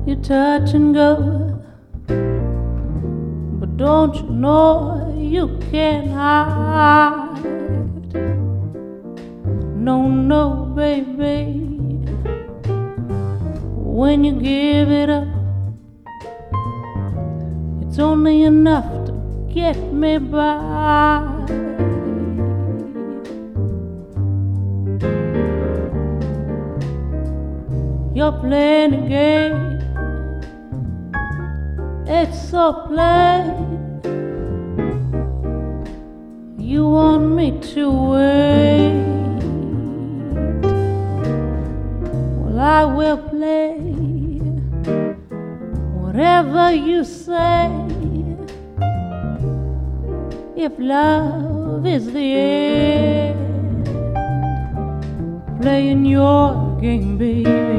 You touch and go, but don't you know you can't hide? No, no, baby, when you give it up, it's only enough to get me by. You're playing a game, it's so plain. You want me to wait? Well, I will play whatever you say. If love is the end, playing your game, baby.